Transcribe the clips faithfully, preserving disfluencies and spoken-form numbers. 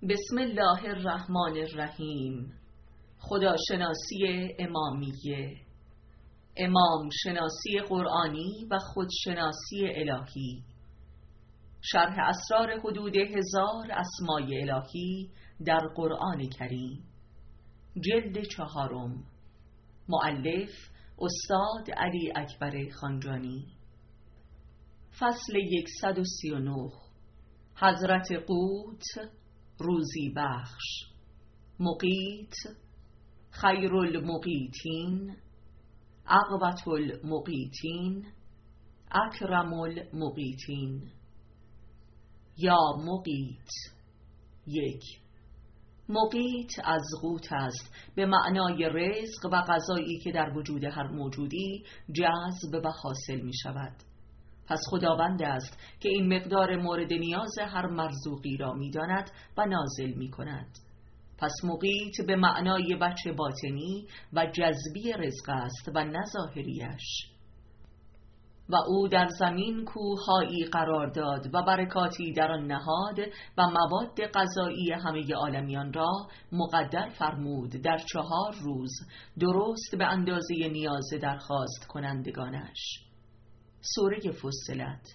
بسم الله الرحمن الرحیم. خداشناسی امامیه، امام شناسی قرآنی و خودشناسی الهی. شرح اسرار حدود هزار اسمای الهی در قرآن کریم، جلد چهارم، مؤلف استاد علی اکبر خانجانی. فصل صد و سی و نه. حضرت قوت، روزی بخش. مقیت، خیر المقیتین، عقبت المقیتین، اکرم المقیتین. یا مقیت. یک. مقیت از قوت است، به معنای رزق و غذایی که در وجود هر موجودی جذب و حاصل می شود. پس خداوند است که این مقدار مورد نیاز هر مرزوقی را می داند و نازل می کند. پس مقیت به معنای بچه باطنی و جذبی رزق است و نه ظاهریش. و او در زمین کوههایی قرار داد و برکاتی در آن نهاد و مواد غذایی همه عالمیان را مقدر فرمود در چهار روز، درست به اندازه نیاز درخواست کنندگانش. سوره فصلت.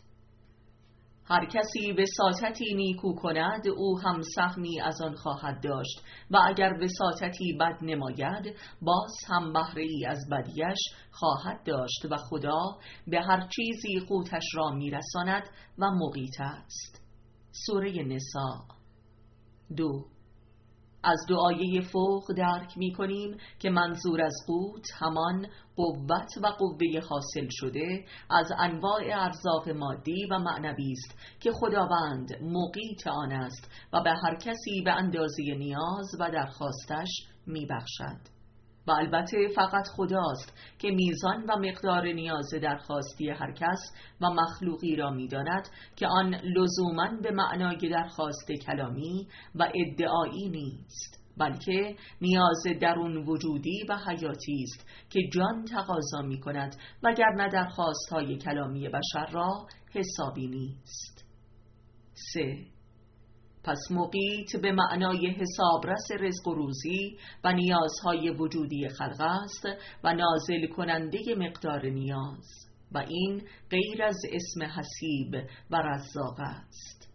هر کسی وساطتی نیکو کند او هم سهمی از آن خواهد داشت و اگر وساطتی بد نماید باز هم بهره ای از بدیش خواهد داشت و خدا به هر چیزی قوتش را میرساند و مقیت است. سوره نساء. دو. از دعایه فوق درک می کنیم که منظور از قوت همان قوت و قوه حاصل شده از انواع ارزاق مادی و معنوی است که خداوند مقیت آن است و به هر کسی به اندازه نیاز و درخواستش می بخشد. و البته فقط خداست که میزان و مقدار نیاز درخواستی هر کس و مخلوقی را می‌داند که آن لزوماً به معنای درخواست کلامی و ادعایی نیست، بلکه نیاز درون وجودی و حیاتی است که جان تقاضا می‌کند وگرنه درخواست‌های کلامی بشر را حسابی نیست. سه. پس مقیت به معنای حسابرس رزق و روزی و نیازهای وجودی خلق است و نازل کننده مقدار نیاز، و این غیر از اسم حسیب و رزاق است.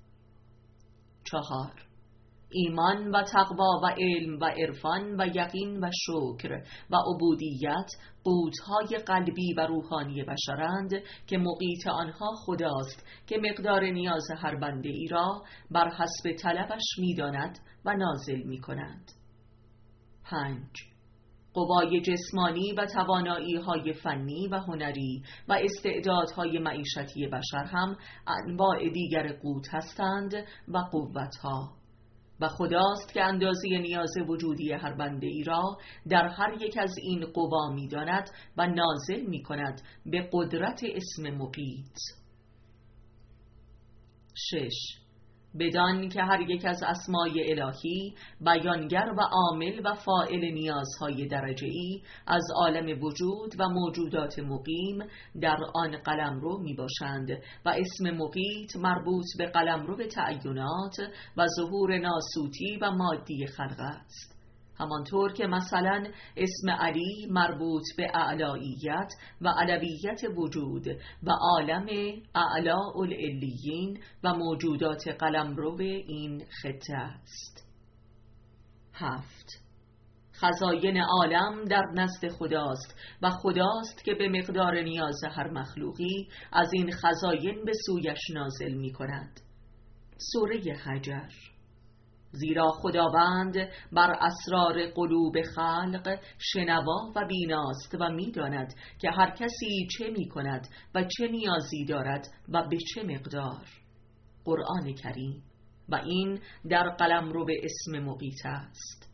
چهار. ایمان و تقوا و علم و عرفان و یقین و شکر و عبودیت قوت‌های قلبی و روحانی بشرند که مقیت آنها خداست که مقدار نیاز هر بنده ای را بر حسب طلبش می‌داند و نازل می‌کند. پنج. قوای جسمانی و توانایی‌های فنی و هنری و استعدادهای معیشتی بشر هم انواع دیگر قوت هستند و قوت‌ها، و خداست که اندازه نیاز وجودی هر بنده ای را در هر یک از این قوا می داند و نازل می کند به قدرت اسم مقیت. شش. بدان که هر یک از اسمای الهی بیانگر و عامل و فاعل نیازهای درجه‌ای از عالم وجود و موجودات مقیم در آن قلمرو می باشند و اسم مقیت مربوط به قلمرو به تعینات و ظهور ناسوتی و مادی خلق است، همانطور که مثلا اسم علی مربوط به اعلاییت و علویت وجود و عالم اعلاء العلیین و موجودات قلمرو به این خطه است. هفت. خزاین عالم در نزد خداست و خداست که به مقدار نیاز هر مخلوقی از این خزاین به سویش نازل می کند. سوره حجر. زیرا خداوند بر اسرار قلوب خلق شنوا و بیناست و می‌داند که هر کسی چه می‌کند و چه نیازی دارد و به چه مقدار. قرآن کریم. و این در قلمرو به اسم مقیت است.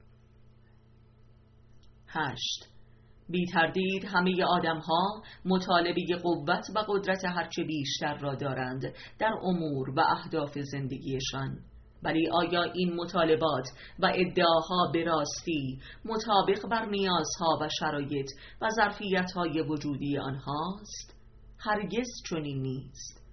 هشت. بی تردید همه آدم‌ها مطالبه قوت و قدرت هرچه بیشتر را دارند در امور و اهداف زندگیشان، ولی آیا این مطالبات و ادعاها به راستی مطابق بر نیازها و شرایط و ظرفیت‌های وجودی آنهاست؟ هرگز چنین نیست،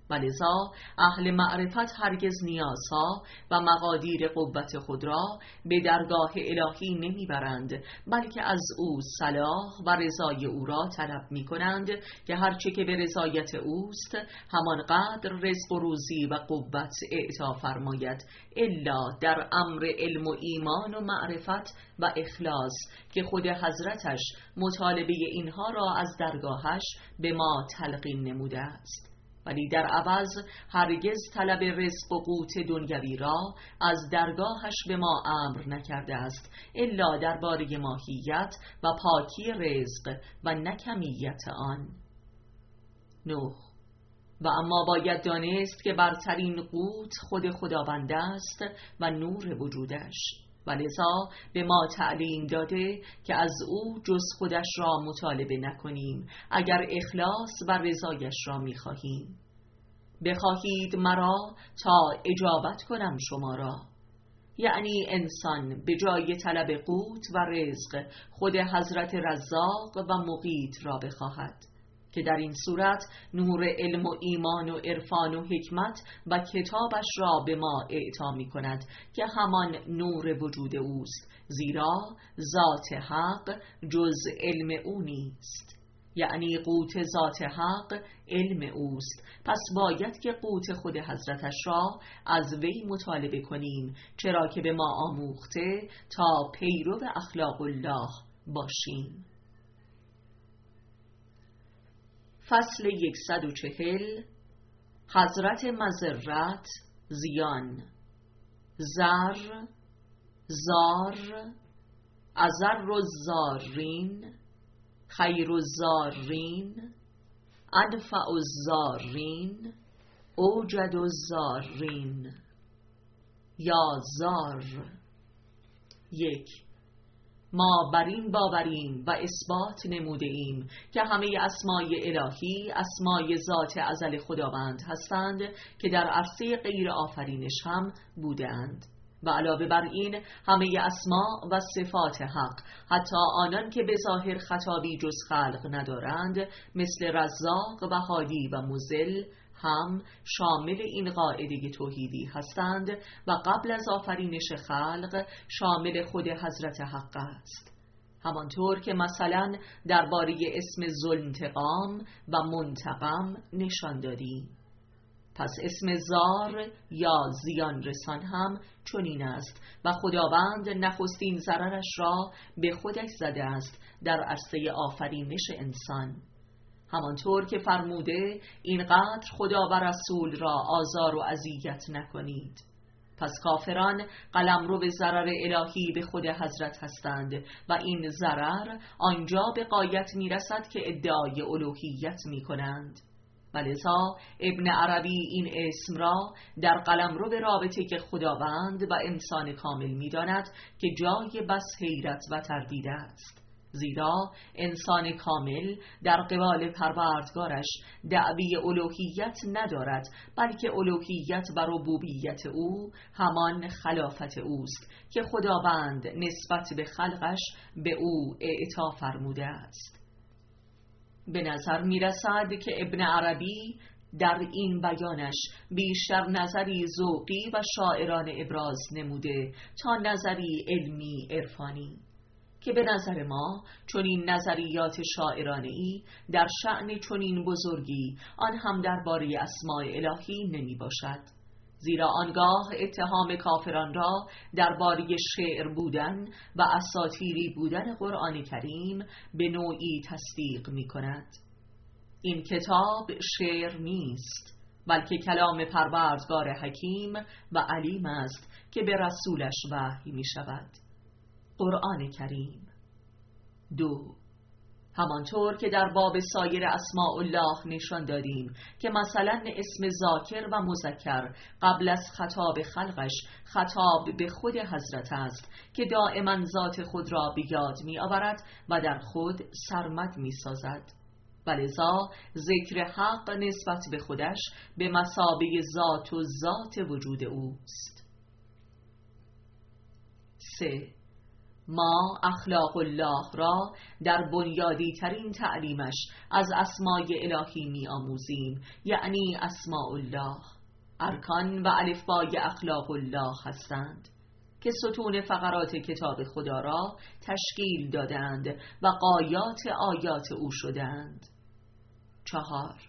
ولذا اهل معرفت هرگز نیازها و مقادیر قوت خود را به درگاه الهی نمیبرند، بلکه از او صلاح و رضای او را طلب می کنند که هرچه که به رضایت اوست همانقدر رزق و روزی و قوت اعطا فرماید، الا در امر علم و ایمان و معرفت و اخلاص که خود حضرتش مطالبه اینها را از درگاهش به ما تلقین نموده است، ولی در عوض هرگز طلب رزق و قوت دنیوی را از درگاهش به ما امر نکرده است، الا درباره ماهیت و پاکی رزق و نکمیت آن. نه. و اما باید دانست که برترین قوت خود خداوند است و نور وجودش، ولذا به ما تعلیم داده که از او جز خودش را مطالبه نکنیم اگر اخلاص و رضایش را می‌خواهیم. بخواهید مرا تا اجابت کنم شما را، یعنی انسان به جای طلب قوت و رزق خود حضرت رزاق و مقیت را بخواهد که در این صورت نور علم و ایمان و عرفان و حکمت و کتابش را به ما اعطا می کند که همان نور وجود اوست، زیرا ذات حق جز علم او نیست، یعنی قوت ذات حق علم اوست. پس باید که قوت خود حضرتش را از وی مطالبه کنیم، چرا که به ما آموخته تا پیرو اخلاق الله باشیم. فصل صد و چهل. حضرت مضرت، زیان. زر، زار، ازر الزارین، خیر الزارین، انفع الزارین، اوجد الزارین. یا زار. یک. ما بر این باوریم و اثبات نموده ایم که همه اسمای الهی اسمای ذات ازل خداوند هستند که در عرصه غیر آفرینش هم بودند، و علاوه بر این همه اسما و صفات حق، حتی آنان که به ظاهر خطابی جز خلق ندارند مثل رزاق و هادی و مضل، هم شامل این قاعده توحیدی هستند و قبل از آفرینش خلق شامل خود حضرت حق است. همانطور که مثلا درباره اسم ذوالانتقام و منتقم نشان دادیم. پس اسم زار یا زیان رسان هم چنین است و خداوند نخستین ضررش را به خودش زده است در عرصه آفرینش انسان، همانطور که فرموده اینقدر خدا و رسول را آزار و اذیت نکنید. پس کافران قلمرو به ضرر الهی به خود حضرت هستند و این ضرر آنجا به غایت میرسد که ادعای الوهیت میکنند. ولذا ابن عربی این اسم را در قلمرو به رابطه که خداوند و انسان کامل میداند که جای بس حیرت و تردید است، زیرا انسان کامل در قبال پروردگارش دعوی الوهیت ندارد، بلکه الوهیت و ربوبیت او همان خلافت اوست که خداوند نسبت به خلقش به او اعطا فرموده است. به نظر می رسد که ابن عربی در این بیانش بیشتر نظری ذوقی و شاعرانه ابراز نموده تا نظری علمی عرفانی، که به نظر ما چنین نظریات شاعرانه‌ای در شأن چنین بزرگی آن هم درباره اسماء الهی نمی باشد، زیرا آنگاه اتهام کافران را درباره شعر بودن و اساطیری بودن قرآن کریم به نوعی تصدیق می کند. این کتاب شعر نیست، بلکه کلام پروردگار حکیم و علیم است که به رسولش وحی می شود، قرآن کریم. دو. همانطور که در باب سایر اسماء الله نشان دادیم که مثلا اسم ذاکر و مذکر قبل از خطاب خلقش خطاب به خود حضرت است که دائما ذات خود را به یاد می آورد و در خود سرمد می سازد، ولذا ذکر حق نسبت به خودش به مثابه ذات و ذات وجود اوست. سه. ما اخلاق الله را در بنیادی ترین تعلیمش از اسمای الهی می آموزیم، یعنی اسماء الله. ارکان و الفبای اخلاق الله هستند که ستون فقرات کتاب خدا را تشکیل دادند و غایات آیات او شدند. چهار،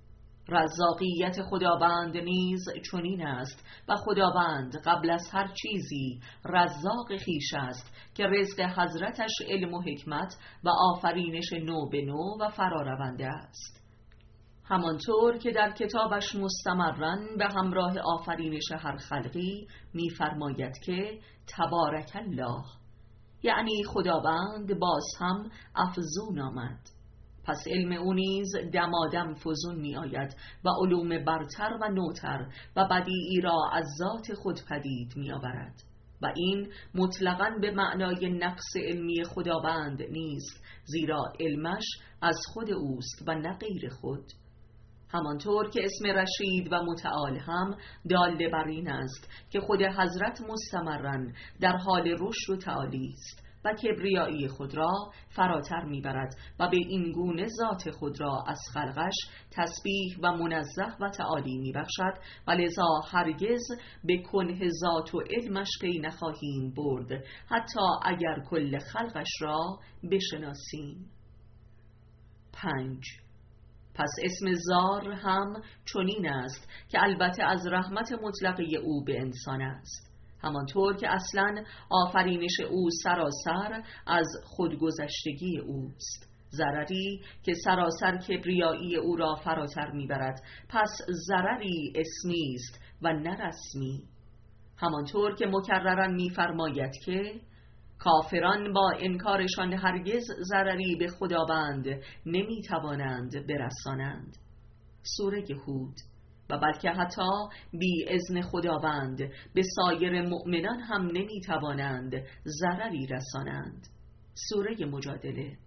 رزاقیت خداوند نیز چنین است و خداوند قبل از هر چیزی رزاق خویش است که رزق حضرتش علم و حکمت و آفرینش نو به نو و فرارونده است، همانطور که در کتابش مستمراً به همراه آفرینش هر خلقی می‌فرماید که تبارک الله، یعنی خداوند باز هم افزون آمد. پس علم او نیز دمادم فزون می آید و علوم برتر و نوتر و بدیعی را از ذات خود پدید می آورد و این مطلقاً به معنای نقص علمی خداوند نیست، زیرا علمش از خود اوست و نه غیر خود. همانطور که اسم رشید و متعال هم دال بر این است که خود حضرت مستمراً در حال رشد و تعالی است و کبریایی خود را فراتر میبرد و به این گونه ذات خود را از خلقش تسبیح و منزه و تعالی میبخشد و لذا هرگز به کنه ذات و علمش پی نخواهیم برد، حتی اگر کل خلقش را بشناسیم. پنج، پس اسم زار هم چنین است که البته از رحمت مطلقه او به انسان است، همانطور که اصلاً آفرینش او سراسر از خودگذشتگی اوست، ضرری که سراسر کبریایی او را فراتر میبرد، پس ضرری اسمی است و نه رسمی. همانطور که مکرراً میفرماید که کافران با انکارشان هرگز ضرری به خداوند نمیتوانند برسانند. سوره هود. و بلکه حتی بی اذن خداوند به سایر مؤمنان هم نمیتوانند ضرری رسانند. سوره مجادله.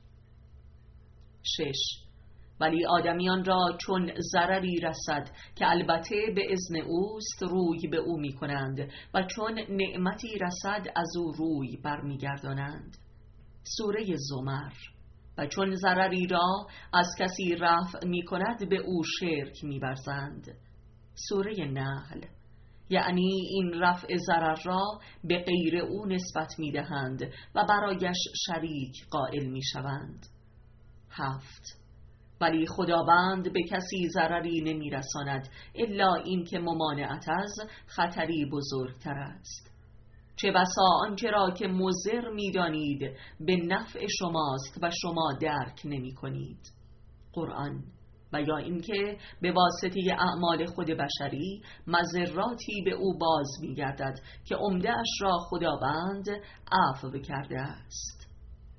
شش، ولی آدمیان را چون ضرری رسد که البته به اذن اوست روی به او می کنند و چون نعمتی رسد از او روی برمیگردانند. سوره زمر. و چون ضرری را از کسی رفع می کند به او شرک می ورزند. سوره نحل. یعنی این رفع ضرر را به غیر او نسبت می دهند و برایش شریک قائل می شوند. هفت، ولی خداوند به کسی ضرری نمی رساند الا این که ممانعت از خطری بزرگتر است. چه بسا آنچه را که مضر می دانید به نفع شماست و شما درک نمی کنید. قرآن. و یا اینکه به واسطه اعمال خود بشری مضراتی به او باز می گردد که عمده اش را خداوند عفو کرده است.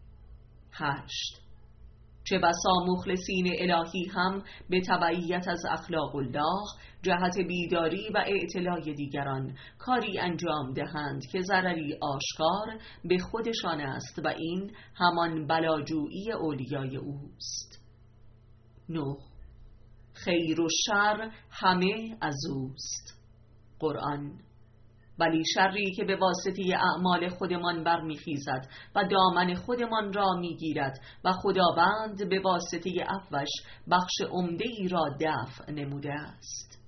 هشت، چه بسا مخلصین الهی هم به تبعیت از اخلاق الله جهت بیداری و اعتلای دیگران کاری انجام دهند که ضرری آشکار به خودشان است و این همان بلاجویی اولیای اوست. نه، خیر و شر همه از اوست. قرآن. ولی شری که به واسطه اعمال خودمان برمیخیزد و دامن خودمان را میگیرد و خداوند به واسطه عفوش بخش عمده ای را دفع نموده است.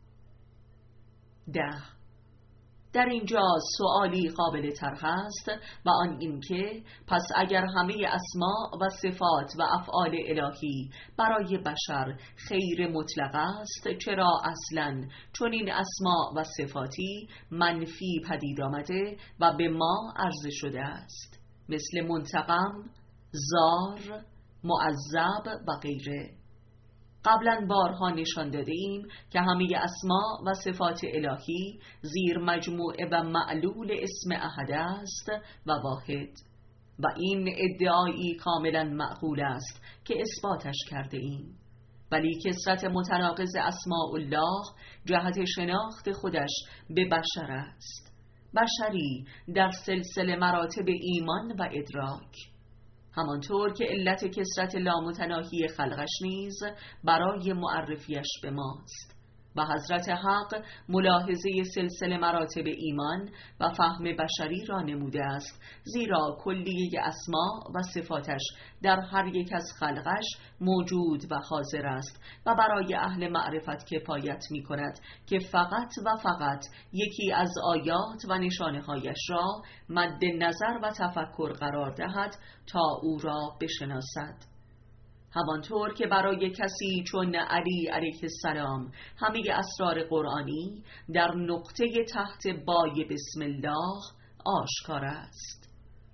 ده، در اینجا سؤالی قابل طرح است و آن این که پس اگر همه اسما و صفات و افعال الهی برای بشر خیر مطلق است، چرا اصلاً چون این اسما و صفاتی منفی پدید آمده و به ما عرضه شده است، مثل منتقم، زار، معذب و غیره. قبلا بارها نشان داده ایم که همه اسما و صفات الهی زیر مجموعه و معلول اسم احد است و واحد، و این ادعایی کاملا معقول است که اثباتش کرده ایم. ولی کثرت متناقض اسماء الله جهت شناخت خودش به بشر است، بشری در سلسله مراتب ایمان و ادراک، همانطور که علت کثرت لامتناهی خلقش نیز برای معرفیش به ماست. و حضرت حق ملاحظه سلسله مراتب ایمان و فهم بشری را نموده است، زیرا کلیه اسما و صفاتش در هر یک از خلقش موجود و حاضر است و برای اهل معرفت کفایت می کند که فقط و فقط یکی از آیات و نشانه هایش را مد نظر و تفکر قرار دهد تا او را بشناسد. همانطور که برای کسی چون علی علیه السلام همه اسرار قرآنی در نقطه تحت بای بسم الله آشکار است.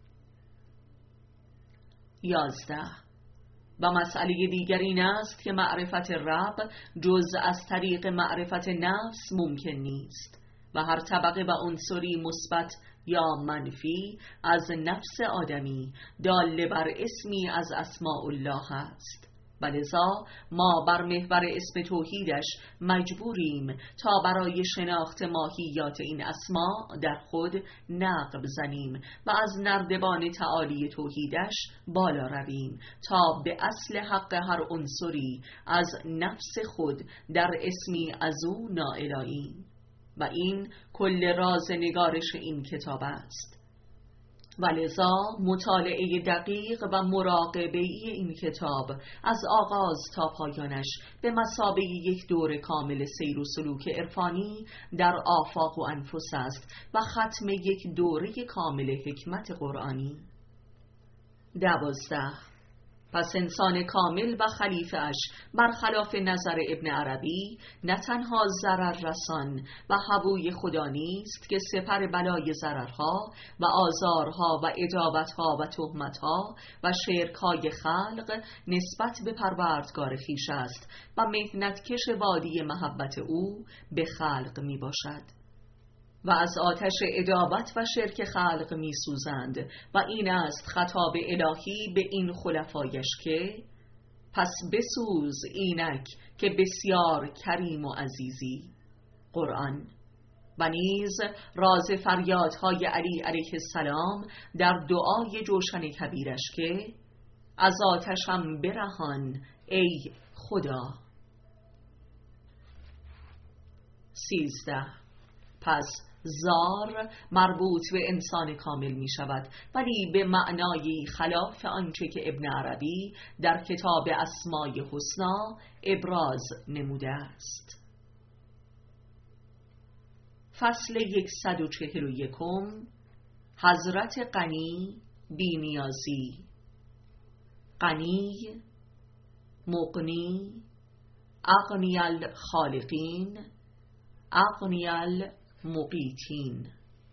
یازده. و مسئله دیگر این است که معرفت رب جز از طریق معرفت نفس ممکن نیست و هر طبقه و عنصری مثبت یا منفی از نفس آدمی دال بر اسمی از اسماء الله است. ولذا ما بر محور اسم توحیدش مجبوریم تا برای شناخت ماهیات این اسما در خود نقب زنیم و از نردبان تعالی توحیدش بالا رویم تا به اصل حق هر عنصری از نفس خود در اسمی از او نائل آییم. و این کل راز نگارش این کتاب است. ولذا مطالعه دقیق و مراقبه این کتاب از آغاز تا پایانش به مثابه یک دور کامل سیر و سلوک عرفانی در آفاق و انفس است و ختم یک دوره کامل حکمت قرآنی. دوازده. پس انسان کامل و خلیفه اش برخلاف نظر ابن عربی نه تنها ضرر رسان و حبوی خدا نیست که سپر بلای ضررها و آزارها و ادابتها و تهمتها و شرکهای خلق نسبت به پروردگار خویش است و محنتکش وادی محبت او به خلق می باشد و از آتش ادابت و شرک خلق می سوزند. و این است خطاب الهی به این خلفایش که پس بسوز اینک که بسیار کریم و عزیزی. قرآن. و نیز راز فریادهای علی علیه السلام در دعای جوشن کبیرش که از آتشم برهان ای خدا. سیزده. پس زار مربوط به انسان کامل می شود، ولی به معنای خلاف آنچه که ابن عربی در کتاب اسمای حسنا ابراز نموده است. فصل صد و چهل و یک. حضرت غنی بی نیازی. غنی، مغنی، اغنی الخالقین، اغنی المقیتین.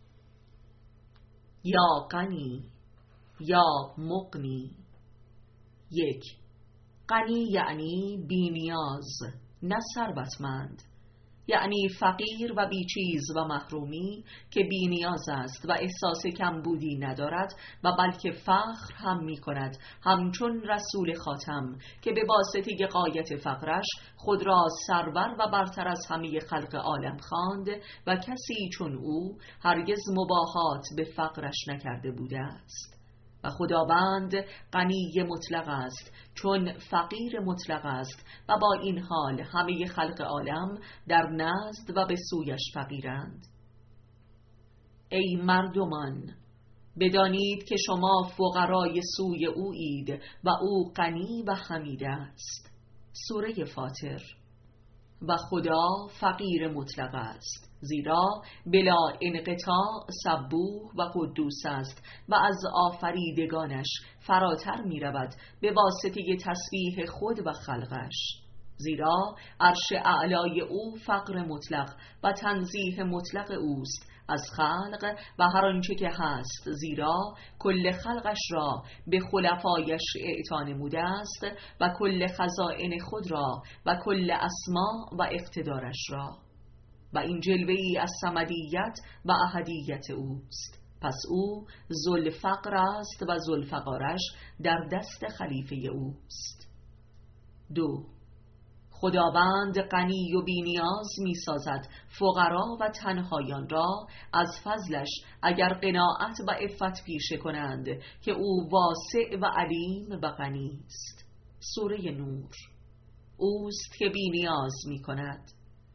یا غنی، یا مغنی. یک، غنی یعنی بی نیاز، نه ثروتمند، یعنی فقیر و بیچیز و محرومی که بی نیاز است و احساس کمبودی ندارد و بلکه فخر هم می کند، همچون رسول خاتم که به واسطه غایت فقرش خود را سرور و برتر از همه خلق عالم خواند و کسی چون او هرگز مباهات به فقرش نکرده بوده است. و خداوند غنی مطلق است چون فقیر مطلق است و با این حال همه خلق عالم در نزد و به سویش فقیرند. ای مردمان، بدانید که شما فقرای سوی اویید و او غنی و حمید است. سوره فاطر. و خدا فقیر مطلق است، زیرا بلا انقطاع سبوح و قدوس است و از آفریدگانش فراتر می رود به واسطه تسبیح خود و خلقش، زیرا عرش اعلای او فقر مطلق و تنزیه مطلق اوست از خلق و هر آنچه که هست، زیرا کل خلقش را به خلفایش اعطا نموده است و کل خزائن خود را و کل اسما و اقتدارش را. و این جلوه‌ای از صمدیت و احدیت اوست. پس او ذوالفقر است و ذوالفقارش در دست خلیفه اوست. دو، خداوند غنی و بی نیاز می سازد فقرا و تنهایان را از فضلش اگر قناعت و عفت پیشه کنند که او واسع و علیم و غنی است. سوره نور. اوست که بی نیاز می کند.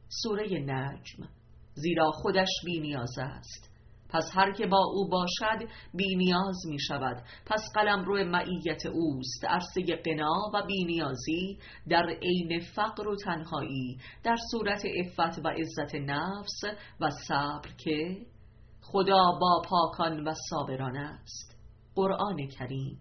سوره نجم. زیرا خودش بی نیاز است، پس هر که با او باشد بی نیاز می شود. پس قلمرو معیت اوست، عرصه غنا و بی نیازی در عین فقر و تنهایی، در صورت عفت و عزت نفس و صبر که خدا با پاکان و صابران است. قرآن کریم.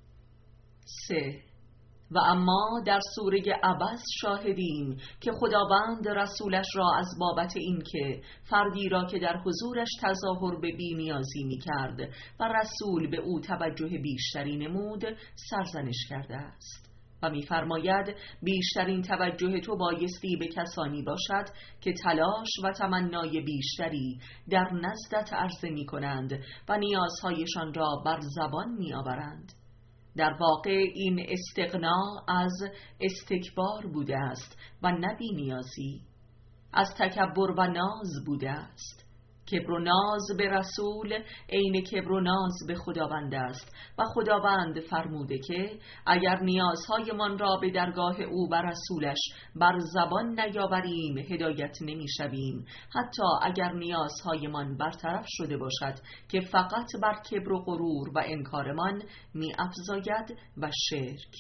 سه. و اما در سوره عبس شاهدیم که خداوند رسولش را از بابت این که فردی را که در حضورش تظاهر به بی‌نیازی می‌کرد و رسول به او توجه بیشتری نمود سرزنش کرده است و می‌فرماید بیشترین توجه تو بایستی به کسانی باشد که تلاش و تمنای بیشتری در نزدت عرضه می‌کنند و نیازهایشان را بر زبان می‌آورند. در واقع این استغنا از استکبار بوده است و نه بی‌نیازی، از تکبر و ناز بوده است. کبر و ناز به رسول عین کبر و ناز به خداوند است و خداوند فرموده که اگر نیازهایمان را به درگاه او و رسولش بر زبان نیاوریم هدایت نمی‌شویم، حتی اگر نیازهایمان برطرف شده باشد که فقط بر کبر و غرور و انکارمان می‌افزاید و شرک.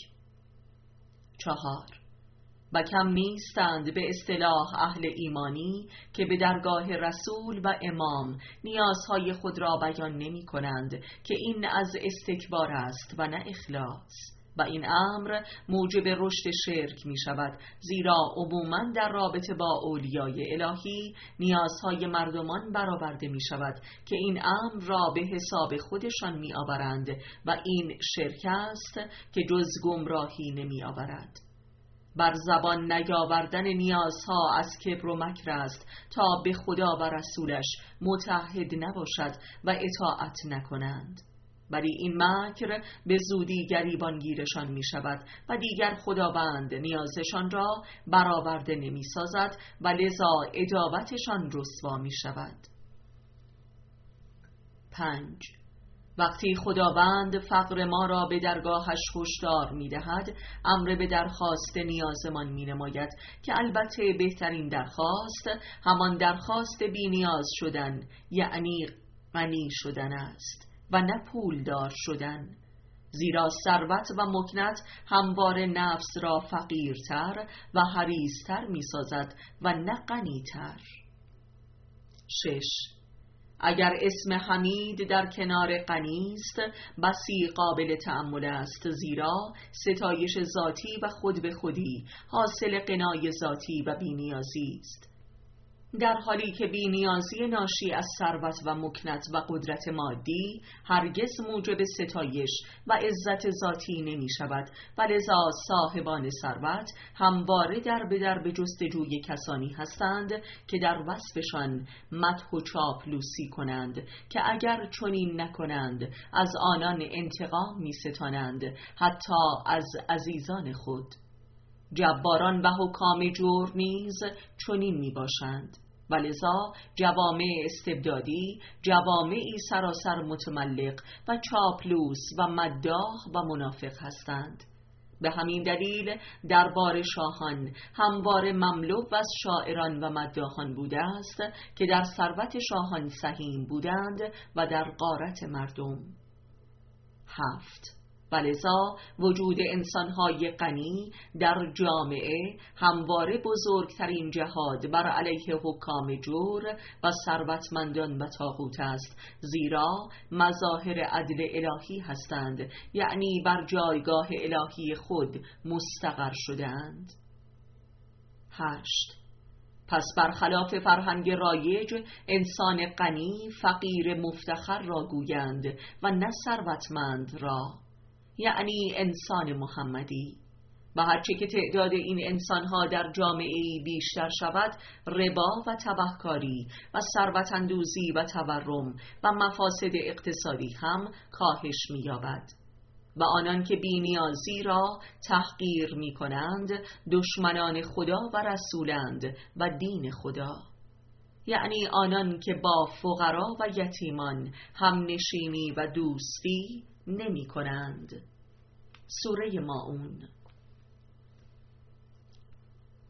چهار. و کم نیستند به اصطلاح اهل ایمانی که به درگاه رسول و امام نیازهای خود را بیان نمی کنند که این از استکبار است و نه اخلاص، و این امر موجب رشد شرک می شود، زیرا عموماً در رابطه با اولیای الهی نیازهای مردمان برآورده می شود که این امر را به حساب خودشان می آورند و این شرک است که جز گمراهی نمی آورد. بر زبان نیاوردن نیازها از کبر و مکر است تا به خدا و رسولش متعهد نباشد و اطاعت نکنند، ولی این مکر به زودی گریبانگیرشان می شود و دیگر خداوند نیازشان را برآورده نمی سازد و لذا ادابتشان رسوا می شود. پنج. وقتی خداوند فقر ما را به درگاهش هشدار می دهد، امر به درخواست نیازمان می نماید که البته بهترین درخواست همان درخواست بی نیاز شدن، یعنی غنی شدن است و نه پولدار شدن، زیرا ثروت و مکنت همواره نفس را فقیرتر و حریصتر می سازد و نه غنیتر. شش. اگر اسم حمید در کنار غنی است بسی قابل تأمل است، زیرا ستایش ذاتی و خود به خودی حاصل غنای ذاتی و بی‌نیازی است، در حالی که بی‌نیازی ناشی از ثروت و مکنت و قدرت مادی هرگز موجب ستایش و عزت ذاتی نمی شود و لذا صاحبان ثروت همواره در به در به جستجوی کسانی هستند که در وصفشان مدح و چاپلوسی کنند که اگر چنین نکنند از آنان انتقام می ستانند، حتی از عزیزان خود. جباران و حکام جور نیز چنین می باشند، ولذا جوامع استبدادی جوامعی سراسر متملق و چاپلوس و مداح و منافق هستند. به همین دلیل دربار شاهان همواره مملو از شاعران و مداحان بوده است که در ثروت شاهان سهیم بودند و در غارت مردم. هفت. ولذا وجود انسان‌های غنی در جامعه همواره بزرگترین جهاد بر علیه حکام جور و ثروتمندان و طاغوت است، زیرا مظاهر عدل الهی هستند، یعنی بر جایگاه الهی خود مستقر شده‌اند. هشت. پس برخلاف فرهنگ رایج انسان غنی فقیر مفتخر را گویند و نه ثروتمند را، یعنی انسان محمدی، و هرچه که تعداد این انسانها در جامعه‌ای بیشتر شود ربا و تبهکاری و ثروت اندوزی و تورم و مفاسد اقتصادی هم کاهش می‌یابد و آنان که بی‌نیازی را تحقیر می‌کنند دشمنان خدا و رسولند و دین خدا، یعنی آنان که با فقرا و یتیمان هم نشینی و دوستی نمی کنند. سوره ماعون.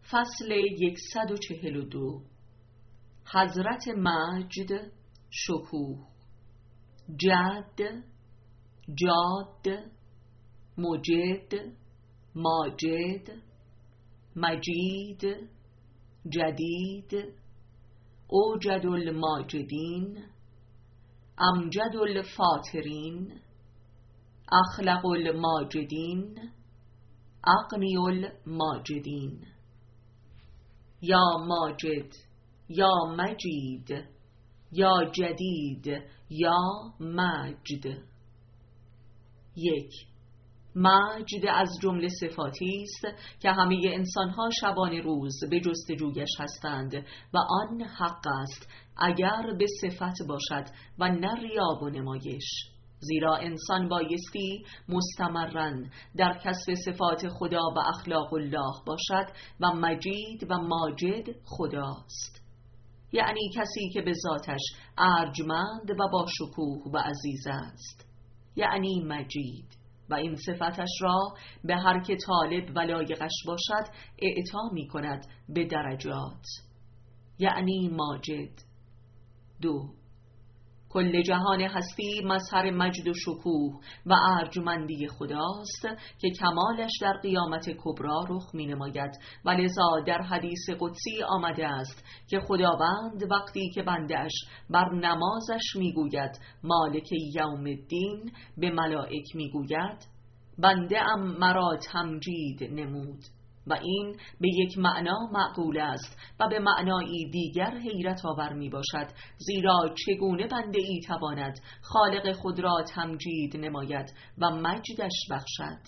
فصل صد و چهل و دو. حضرت مجد، شکوه. جد، جاد، مجد، ماجد، مجید، جدید، اوجد الماجدین، امجد الفاترین، اخلق الماجدین، اغنی الماجدین. یا ماجد، یا مجید، یا جدید، یا مجد. یک. مجد از جمله صفاتی است که همه انسانها شبانه روز به جستجویش هستند و آن حق است اگر به صفت باشد و نه ریا و نمایش، زیرا انسان بایستی مستمراً در کسب صفات خدا و اخلاق الله باشد و مجید و ماجد خداست، یعنی کسی که به ذاتش ارجمند و با شکوه و عزیز است، یعنی مجید، و این صفتش را به هر که طالب و لایقش باشد اعطا می کند به درجات، یعنی ماجد. دو. کل جهان هستی مظهر مجد و شکوه و ارجمندی خداست که کمالش در قیامت کبری رخ می نماید و لذا در حدیث قدسی آمده است که خداوند وقتی که بنده‌اش بر نمازش می گوید مالک یوم الدین، به ملائک می گوید بنده ام مرا تمجید نمود، و این به یک معنا معقول است و به معنایی دیگر حیرت آور می باشد، زیرا چگونه بنده ای تواند خالق خود را تمجید نماید و مجدش بخشد.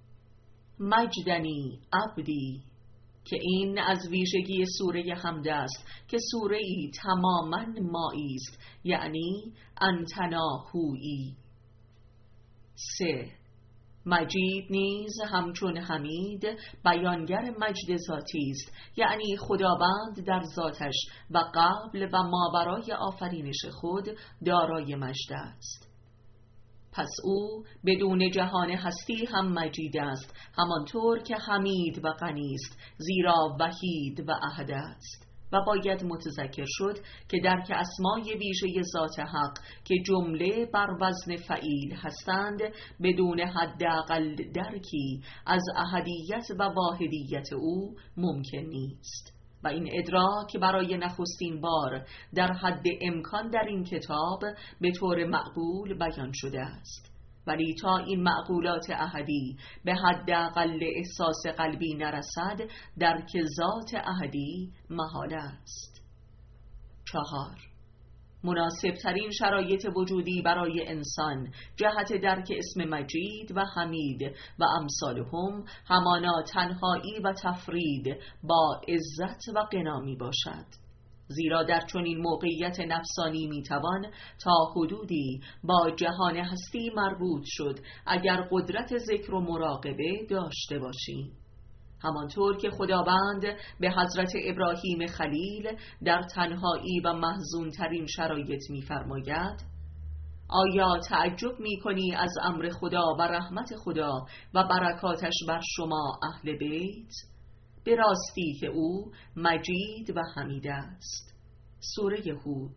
مجدنی عبدی، که این از ویژگی سوره حمد است که سوره ای تماما مایی است، یعنی انتنا هویی. سه. مجید نیز همچون حمید بیانگر مجد ذاتی است، یعنی خداوند در ذاتش و قبل و ماورای آفرینش خود دارای مجد است. پس او بدون جهان هستی هم مجید است، همانطور که حمید و غنی است، زیرا وحید و احد است. و باید متذکر شد که درک اسمای ویژه ذات حق که جمله بر وزن فعیل هستند بدون حداقل درکی از احدیت و واحدیت او ممکن نیست، و این ادراک برای نخستین بار در حد امکان در این کتاب به طور معقول بیان شده است. ولی تا این معقولات احدی به حداقل احساس قلبی نرسد، درک ذات احدی محال است. چهار. مناسب ترین شرایط وجودی برای انسان جهت درک اسم مجید و حمید و امثالهم همانا تنهایی و تفرید با عزت و غنا می باشد، زیرا در چنین موقعیت نفسانی میتوان تا حدودی با جهان هستی مربوط شد اگر قدرت ذکر و مراقبه داشته باشیم، همانطور که خداوند به حضرت ابراهیم خلیل در تنهایی و محزون ترین شرایط میفرماید آیا تعجب میکنی از امر خدا و رحمت خدا و برکاتش بر شما اهل بیت؟ به راستی که او مجید و حمید است. سوره هود.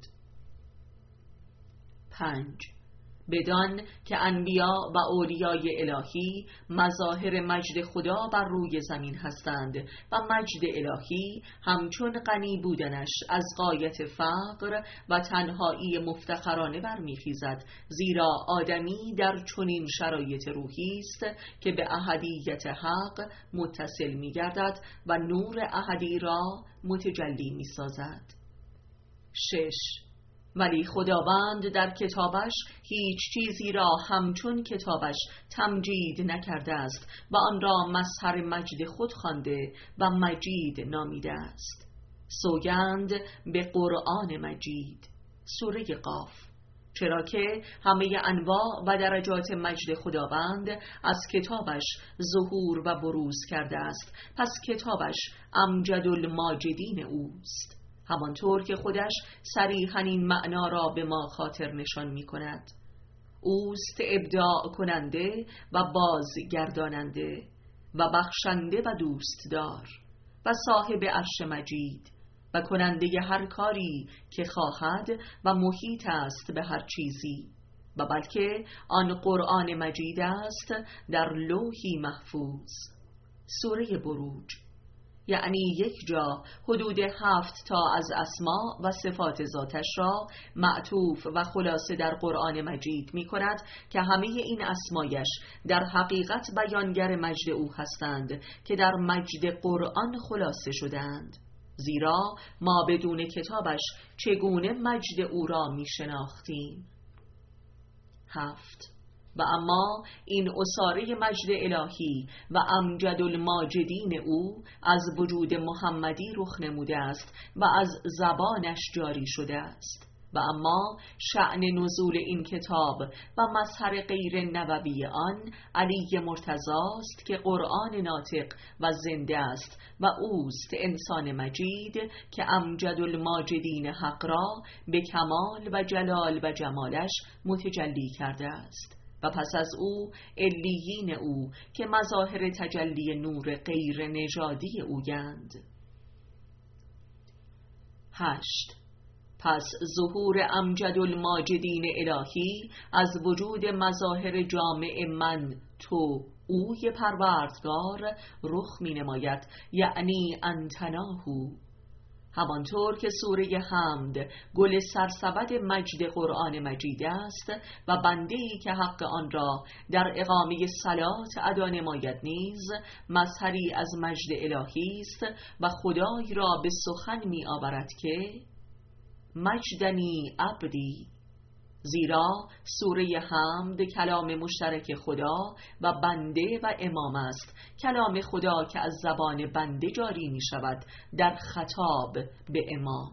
پنج. بدان که انبیا و اولیای الهی مظاهر مجد خدا بر روی زمین هستند و مجد الهی همچون غنی بودنش از غایت فقر و تنهایی مفتخرانه برمیخیزد، زیرا آدمی در چنین شرایط روحی است که به احدیت حق متصل می‌گردد و نور احدی را متجلی می‌سازد. شش. ولی خداوند در کتابش هیچ چیزی را همچون کتابش تمجید نکرده است و آن را مظهر مجد خود خوانده و مجید نامیده است. سوگند به قرآن مجید. سوره قاف. چرا که همه انواع و درجات مجد خداوند از کتابش ظهور و بروز کرده است، پس کتابش امجد الماجدین اوست، همانطور که خودش صریحاً این معنا را به ما خاطر نشان می کند. اوست ابداع کننده و بازگرداننده و بخشنده و دوستدار، و صاحب عرش مجید و کننده هر کاری که خواهد و محیط است به هر چیزی، و بلکه آن قرآن مجید است در لوحی محفوظ. سوره بروج. یعنی یک جا حدود هفت تا از اسما و صفات ذاتش را معطوف و خلاصه در قرآن مجید می کند که همه این اسمایش در حقیقت بیانگر مجد او هستند که در مجد قرآن خلاصه شدند، زیرا ما بدون کتابش چگونه مجد او را می شناختیم. هفت. و اما این اساره مجد الهی و امجد الماجدین او از وجود محمدی رخ نموده است و از زبانش جاری شده است. و اما شأن نزول این کتاب و مظهر غیر نبوی آن علی مرتضی است که قرآن ناطق و زنده است و اوست انسان مجید که امجد الماجدین حق را به کمال و جلال و جمالش متجلی کرده است. و پس از او علیین او که مظاهر تجلی نور غیر نژادی اویند. هشت. پس ظهور امجد الماجدین الهی از وجود مظاهر جامع من تو اوی پروردگار رخ می نماید، یعنی انتناهو، همانطور که سوره حمد گل سرسبد مجد قرآن مجید است و بنده‌ای که حق آن را در اقامه صلات ادا نماید نیز مظهری از مجد الهی است و خدای را به سخن می آورد که مجدنی عبدی، زیرا سوره حمد کلام مشترک خدا و بنده و امام است، کلام خدا که از زبان بنده جاری می شود در خطاب به امام.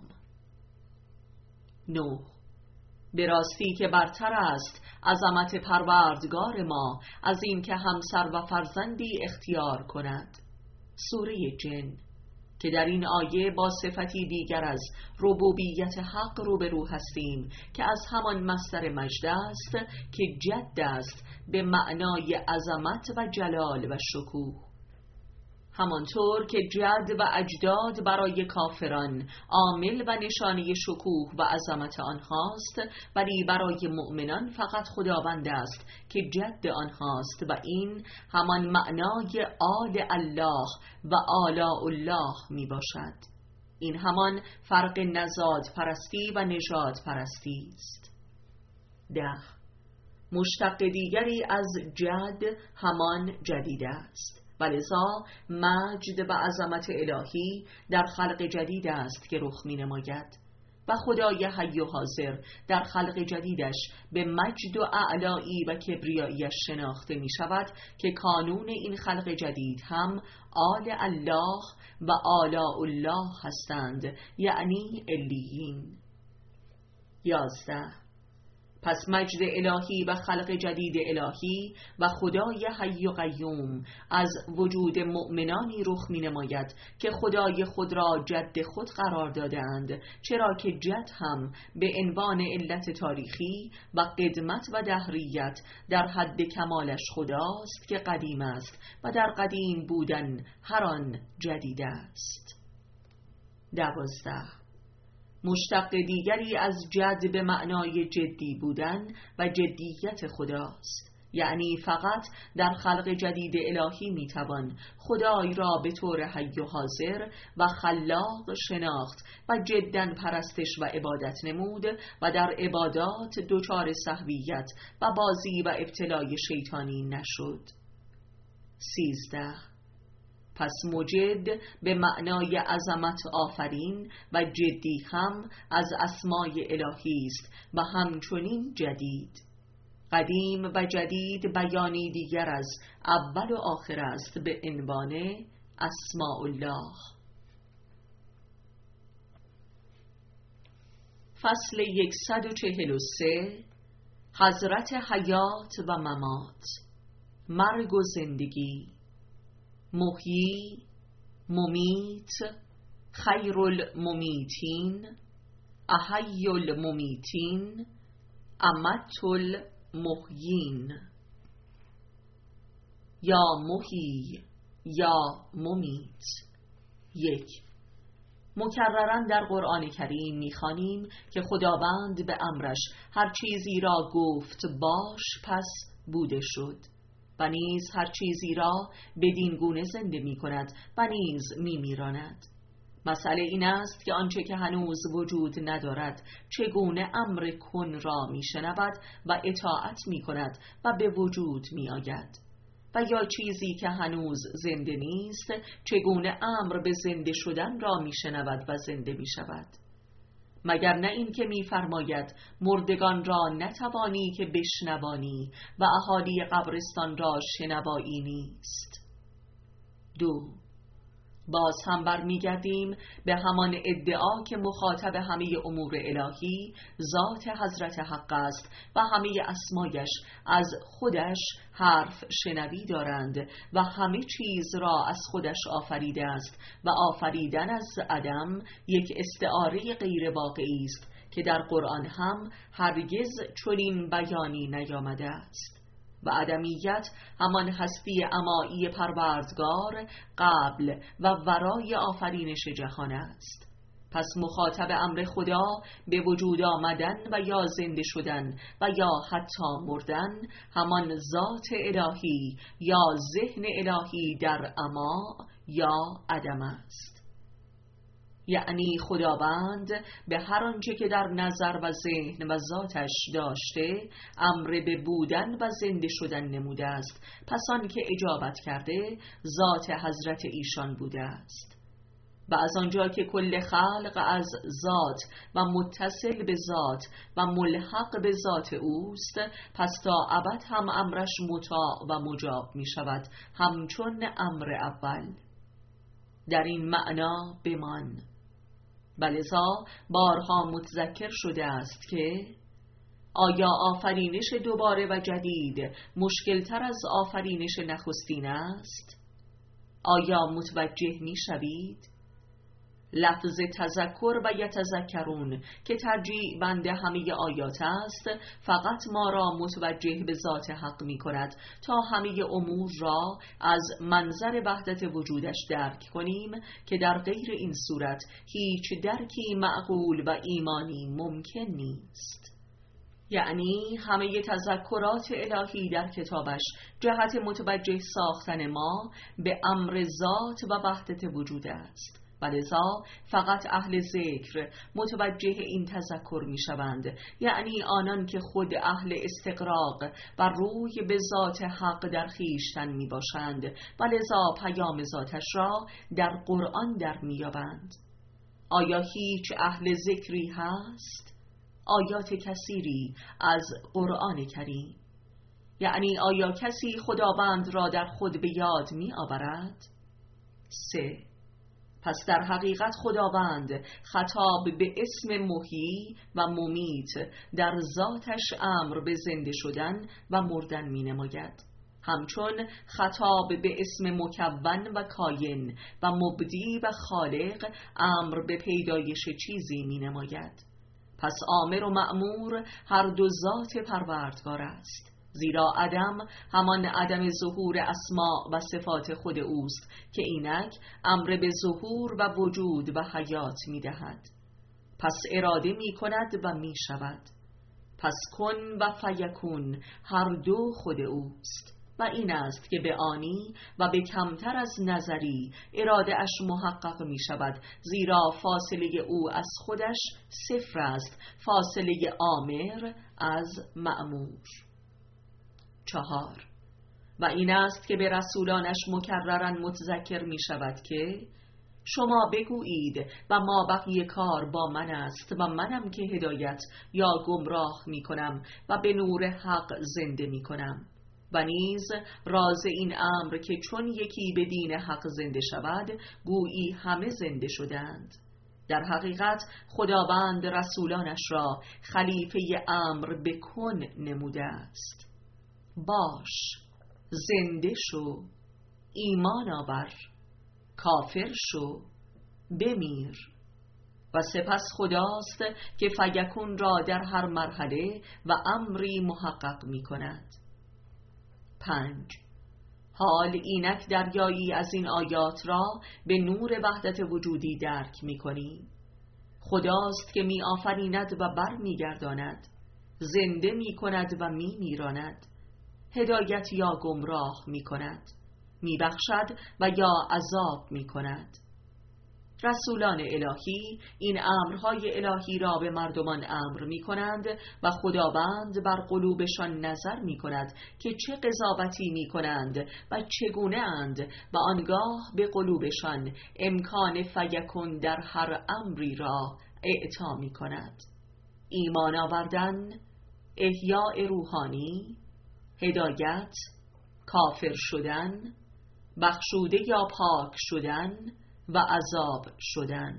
نه. به راستی که برتر است عظمت پروردگار ما از این که همسر و فرزندی اختیار کند. سوره جن که در این آیه با صفتی دیگر از ربوبیت حق روبرو هستیم که از همان مصدر مجد است که جد است به معنای عظمت و جلال و شکوه. همانطور که جد و اجداد برای کافران عامل و نشانه شکوه و عظمت آنهاست، ولی برای مؤمنان فقط خداوند است که جد آنهاست و این همان معنای آل الله و آلاء الله می باشد. این همان فرق نژاد پرستی و نژاد پرستی است. ده. مشتق دیگری از جد همان جدید است، ولذا مجد و عظمت الهی در خلق جدید است که رخ می نماید و خدای حی و حاضر در خلق جدیدش به مجد و اعلایی و کبریاییش شناخته می شود که کانون این خلق جدید هم آل الله و آلاء الله هستند، یعنی علیین. یازده. پس مجد الهی و خلق جدید الهی و خدای حی و قیوم از وجود مؤمنانی رخ می نماید که خدای خود را جد خود قرار دادند، چرا که جد هم به عنوان علت تاریخی و قدمت و دهریت در حد کمالش خداست که قدیم است و در قدیم بودن هر آن جدید است. دوازده. مشتق دیگری از جد به معنای جدی بودن و جدیت خداست، یعنی فقط در خلق جدید الهی میتوان خدای را به طور حی و حاضر و خلاق شناخت و جداً پرستش و عبادت نمود و در عبادات دچار سهویت و بازی و ابتلای شیطانی نشد. سیزده. پس مجد به معنای عظمت آفرین و جدی هم از اسمای الهی است و همچنین جدید. قدیم و جدید بیانی دیگر از اول و آخر است به عنوان اسماء الله. فصل صد و چهل و سه. حضرت حیات و ممات، مرگ و زندگی. محیی، ممیت، خیر الممیتین، احی الممیتین، امت المحیین. یا محیی یا ممیت. یک، مکرراً در قرآن کریم می‌خوانیم که خداوند به امرش هر چیزی را گفت باش پس بوده شد و نیز هر چیزی را بدین گونه زنده می‌کند و نیز می‌میراند. مسئله این است که آنچه که هنوز وجود ندارد چگونه امر کن را می‌شنود و اطاعت می‌کند و به وجود می‌آید، و یا چیزی که هنوز زنده نیست چگونه امر به زنده شدن را می‌شنود و زنده می‌شود. مگر نه این که می‌فرماید مردگان را نتوانی که بشنوانی و اهالی قبرستان را شنوایی نیست. دو، باز هم برمیگردیم به همان ادعا که مخاطب همه امور الهی ذات حضرت حق است و همه اسمایش از خودش حرف شنوی دارند و همه چیز را از خودش آفریده است و آفریدن از عدم یک استعاره غیر واقعی است که در قرآن هم هرگز چنین بیانی نیامده است. و عدمیت همان هستی امایی پروردگار قبل و ورای آفرینش جهان است. پس مخاطب امر خدا به وجود آمدن و یا زنده شدن و یا حتی مردن همان ذات الهی یا ذهن الهی در اما یا عدم است. یعنی خداوند به هر آنچه که در نظر و ذهن و ذاتش داشته امر به بودن و زنده شدن نموده است، پس آن که اجابت کرده ذات حضرت ایشان بوده است. و از آنجا که کل خلق از ذات و متصل به ذات و ملحق به ذات اوست، پس تا ابد هم امرش مطاع و مجاب می شود همچون امر اول. در این معنا بمان. بلذا بارها متذکر شده است که آیا آفرینش دوباره و جدید مشکلتر از آفرینش نخستین است؟ آیا متوجه می شوید؟ لفظ تذکر و یتذکرون که ترجیع بند همه آیات است فقط ما را متوجه به ذات حق می کند تا همه امور را از منظر وحدت وجودش درک کنیم که در غیر این صورت هیچ درکی معقول و ایمانی ممکن نیست. یعنی همه تذکرات الهی در کتابش جهت متوجه ساختن ما به امر ذات و وحدت وجود است. ولذا فقط اهل ذکر متوجه این تذکر می شوند، یعنی آنان که خود اهل استقراق و روی به ذات حق در خویشتن می باشند، ولذا پیام ذاتش را در قرآن در می یابند. آیا هیچ اهل ذکری هست؟ آیات کثیری از قرآن کریم. یعنی آیا کسی خداوند را در خود به یاد می آورد؟ سه، پس در حقیقت خداوند خطاب به اسم محیی و ممیت در ذاتش امر به زنده شدن و مردن می نماید، همچون خطاب به اسم مکون و کاین و مبدی و خالق امر به پیدایش چیزی می نماید. پس آمر و مأمور هر دو ذات پروردگار است، زیرا عدم همان عدم ظهور اسما و صفات خود اوست که اینک امر به ظهور و وجود و حیات می دهد. پس اراده می کند و می شود. پس کن و فیکون هر دو خود اوست و این است که به آنی و به کمتر از نظری اراده اش محقق می شود، زیرا فاصله او از خودش صفر است، فاصله آمر از مأمور. چهار، و این است که به رسولانش مکرراً متذکر می شود که شما بگویید و ما بقیه کار با من است و منم که هدایت یا گمراه می کنم و به نور حق زنده می کنم. و نیز راز این امر که چون یکی به دین حق زنده شود گویی همه زنده شدند. در حقیقت خداوند رسولانش را خلیفه امر به کن نموده است. باش، زنده شو، ایمان آور، کافر شو، بمیر. و سپس خداست که فیکون را در هر مرحله و امری محقق می کند. پنج، حال اینک دریایی از این آیات را به نور وحدت وجودی درک می کنیم. خداست که می آفریند و بر می گرداند، زنده می کند و می میراند، هدایت یا گمراه می کند، می بخشد و یا عذاب می کند. رسولان الهی این امرهای الهی را به مردمان امر می کنند و خداوند بر قلوبشان نظر می کند که چه قضاوتی می کنند و چگونه اند و آنگاه به قلوبشان امکان فیکون در هر امری را اعطا می کند. ایمان آوردن، احیاء روحانی، هدایت، کافر شدن، بخشوده یا پاک شدن و عذاب شدن،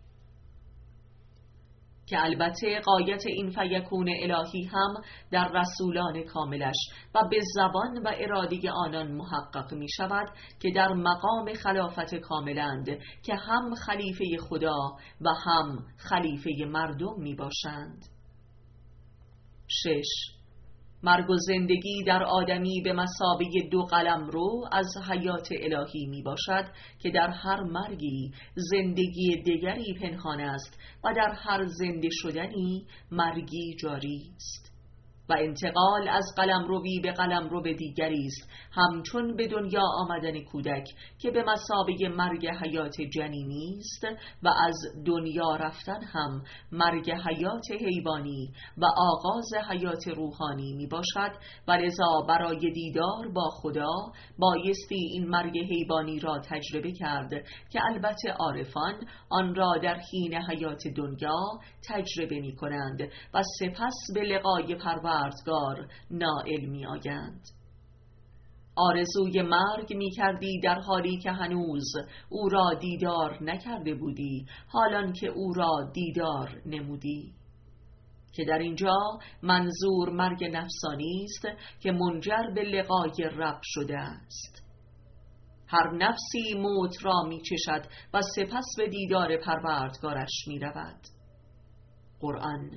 که البته غایت این فیکون الهی هم در رسولان کاملش و به زبان و اراده آنان محقق می شود که در مقام خلافت کاملند که هم خلیفه خدا و هم خلیفه مردم می باشند. شش. مرگ و زندگی در آدمی به مثابه دو قلمرو از حیات الهی می باشد که در هر مرگی زندگی دیگری پنهان است و در هر زنده شدنی مرگی جاری است و انتقال از قلمروی به قلمرو دیگری است، همچون به دنیا آمدن کودک که به مثابه مرگ حیات جنینی است و از دنیا رفتن هم مرگ حیات حیوانی و آغاز حیات روحانی می باشد و لذا برای دیدار با خدا بایستی این مرگ حیوانی را تجربه کرد که البته عارفان آن را در حین حیات دنیا تجربه می کنند و سپس به لقای پروردگار نائل می آیند. آرزوی مرگ می کردی در حالی که هنوز او را دیدار نکرده بودی، حالان که او را دیدار نمودی، که در اینجا منظور مرگ نفسانی است که منجر به لقای رب شده است. هر نفسی موت را می چشد و سپس به دیدار پروردگارش می رود. قرآن.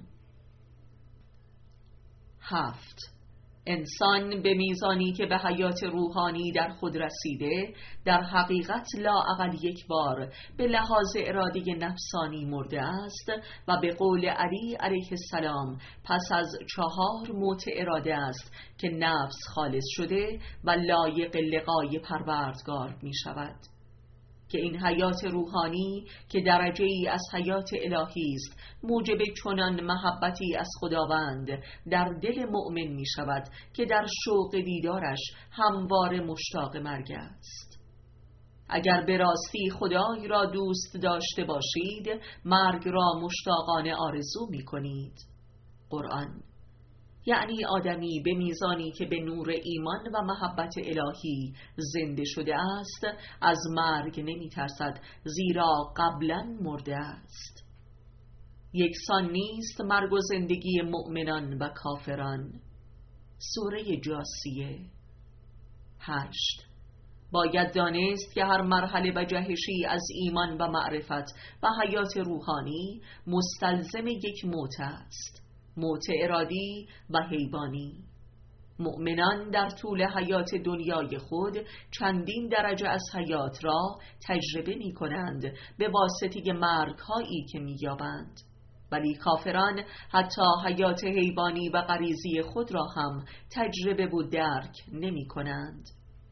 هفت. انسان به میزانی که به حیات روحانی در خود رسیده در حقیقت لااقل یک بار به لحاظ اراده نفسانی مرده است و به قول علی علیه السلام پس از چهار موت اراده است که نفس خالص شده و لایق لقای پروردگار می شود. که این حیات روحانی که درجه ای از حیات الهی است موجب چنان محبتی از خداوند در دل مؤمن می شود که در شوق دیدارش همواره مشتاق مرگ است. اگر به راستی خدای را دوست داشته باشید مرگ را مشتاقانه آرزو می کنید. قرآن. یعنی آدمی به میزانی که به نور ایمان و محبت الهی زنده شده است از مرگ نمی ترسد، زیرا قبلا مرده است. یکسان نیست مرگ و زندگی مؤمنان و کافران. سوره جاثیه. هشت. باید دانست که هر مرحله و جهشی از ایمان و معرفت و حیات روحانی مستلزم یک موت است، موت ارادی و حیوانی. مؤمنان در طول حیات دنیای خود چندین درجه از حیات را تجربه می کنند به واسطه مرگ هایی که می یابند، ولی کافران حتی حیات حیوانی و غریزی خود را هم تجربه و درک نمی کنند.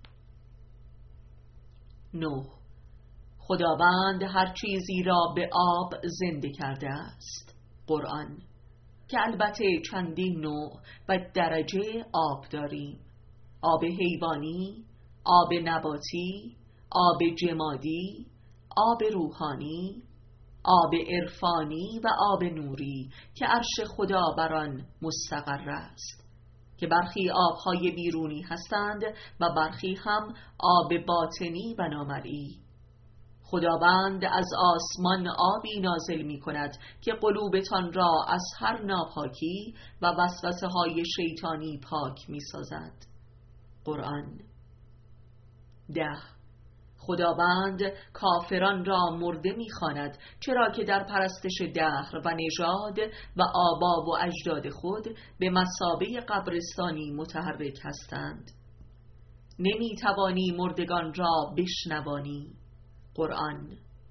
نه. خداوند هر چیزی را به آب زنده کرده است. قرآن. که البته چندین نوع و درجه آب داریم: آب حیوانی، آب نباتی، آب جمادی، آب روحانی، آب عرفانی و آب نوری که عرش خدا بر آن مستقر است، که برخی آبهای بیرونی هستند و برخی هم آب باطنی و نامرئی. خداوند از آسمان آبی نازل می کند که قلوبتان را از هر ناپاکی و وسوسه های شیطانی پاک می سازد. قرآن. ده. خداوند کافران را مرده می خواند، چرا که در پرستش دهر و نژاد و آبا و اجداد خود به مثابه قبرستانی متحرک هستند. نمی توانی مردگان را بشنوانی. قرآن.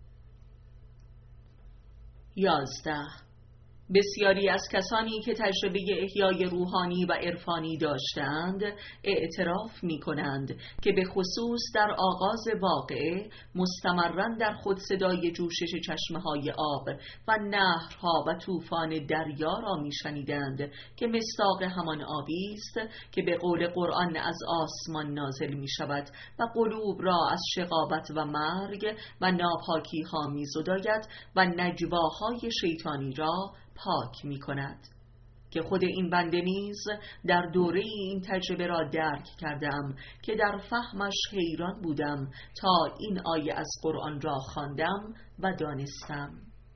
یازده. بسیاری از کسانی که تجربه احیای روحانی و عرفانی داشتند اعتراف می کنند که به خصوص در آغاز واقعه مستمراً در خود صدای جوشش چشمه های آب و نهرها و طوفان دریا را می شنیدند که مصداق همان آبی است که به قول قرآن از آسمان نازل می شود و قلوب را از شقاوت و مرگ و ناپاکی ها می زداید و نجواهای شیطانی را پاک می کند. که خود این بنده نیز در دوره این تجربه را درک کردم که در فهمش حیران بودم تا این آیه از قرآن را خواندم و دانستم.